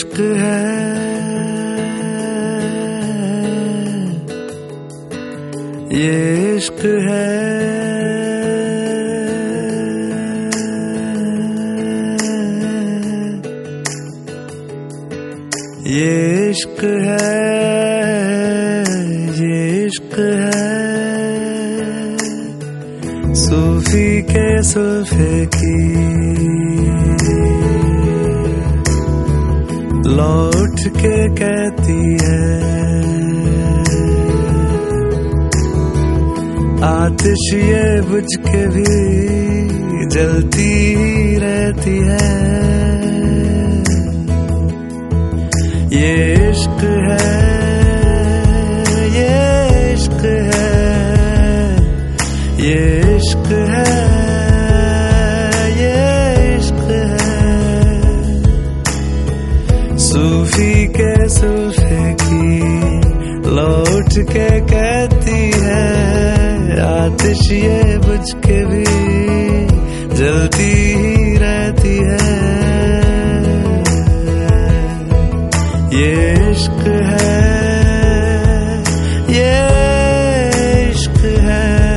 इश्क है, ये इश्क है, ये इश्क है, ये इश्क है। सूफी के सुल्फे की लौट के कहती है, आतिश ये बुझ के भी जलती रहती है। ये इश्क है, ये इश्क है, ये इश्क है, ये इश्क है। सूफी के सुल्फे की लौट के कहती है, आतिश ये बुझ के भी जलती ही रहती है। ये इश्क है, ये इश्क है।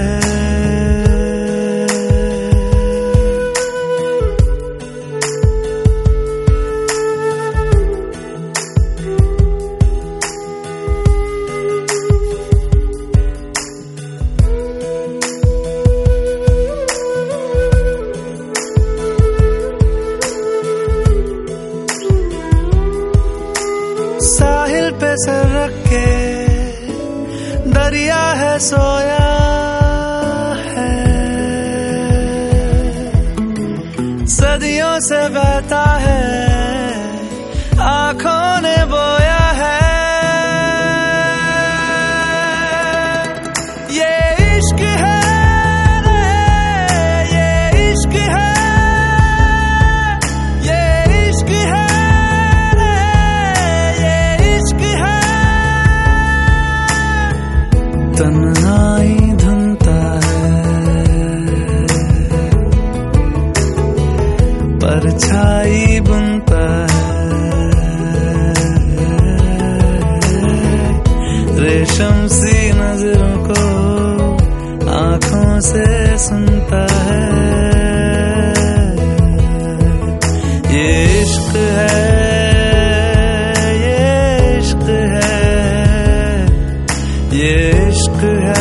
साहिल पे सर रख के दरिया है सोया है, सदियों से बहता है, आंखों ने बोया है। ये इश्क है, ये इश्क है, ये इश्क है, तन्हाई धुनता है, परछाई बुनता है, रेशम सी नजरों को आंखों से सुनता है। ये इश्क है, ये इश्क है, ये इश्क है।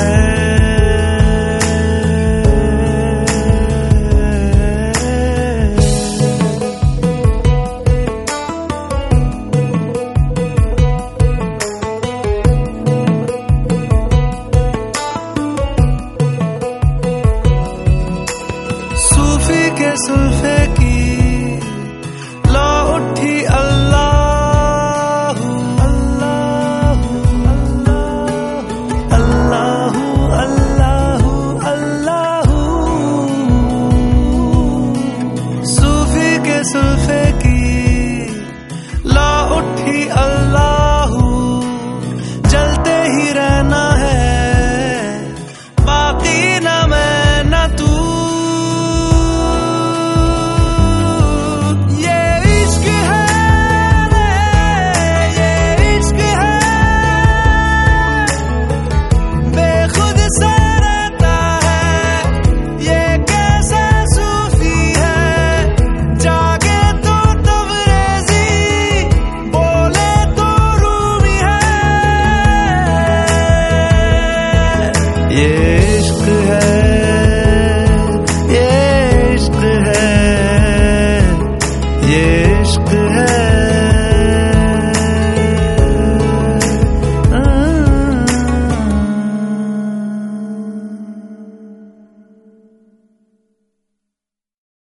सूफी के सुल्फे की लो उठी अल्लाह, अल्लाह, अल्लाह, अल्लाह, अल्लाह। सूफी के सुल्फे की ला उठी अल्लाह, जलते ही रहना है, बाकी न मैं न तू। ये इश्क है, ये इश्क है, बेखुद सा रहता है, ये कैसा सूफी है। जागे तो तबरेज़ी, बोले तो रूमी है। ये